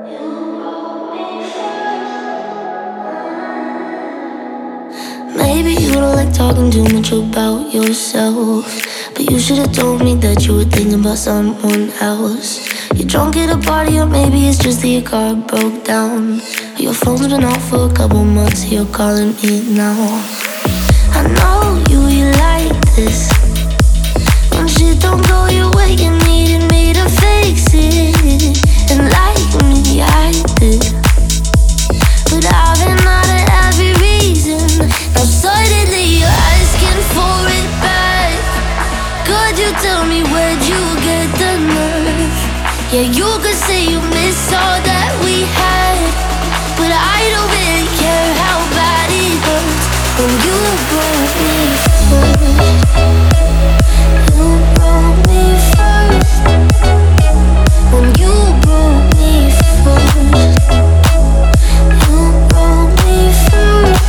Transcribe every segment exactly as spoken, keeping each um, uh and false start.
Maybe you don't like talking too much about yourself, but you should've told me that you were thinking about someone else. You're drunk at a party, or maybe it's just that your car broke down. Your phone's been off for a couple months, so you're calling me now. I know you, you like this. When shit don't go your way, you needed me to fix it. And like me, I did. But I've been out of every reason. Now suddenly you're asking for it back. Could you tell me where'd you get the nerve? Yeah, you could say you miss all that we had, but I don't really care how bad it hurts when you broke me first. You broke me first. When you broke me first. You broke me first.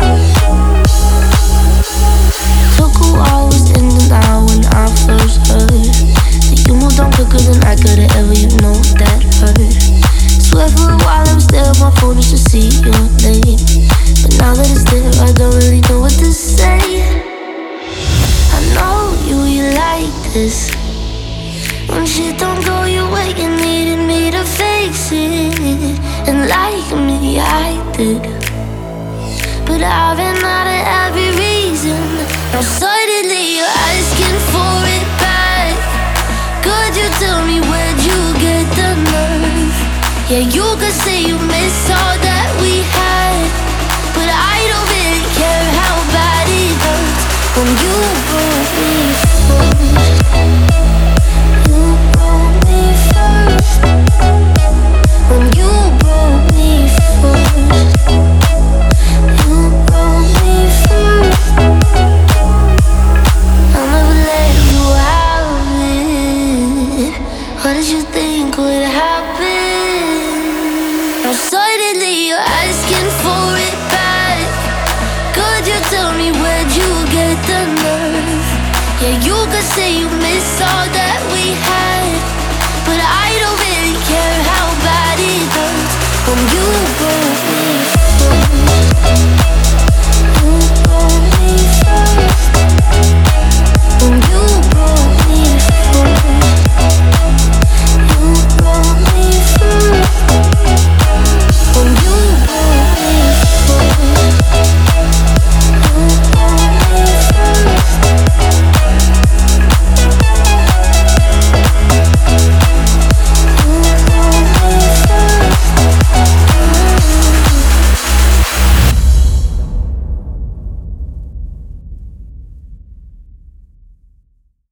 Took a while, was in denial when I first heard. So you moved on quicker than I could've ever, you know that hurt. Swear for a while I was there on my phone just to see your name, but now that it's there, I don't really know what to say. I know you, you like this. When shit don't go your way, you needed me to fix it. And like me, I did. But I've been out of every reason. Now suddenly you're asking for it back. Could you tell me where'd you get the nerve? Yeah, you could say you miss all that we had, but I don't really care how bad it hurts when you broke me first. You broke me first. When you broke me first. You broke me first. I'll never let you have it. What did you think would happen? Now suddenly you're asking for it back. Could you tell me where'd you get the nerve? Yeah, you could say you miss all that we had,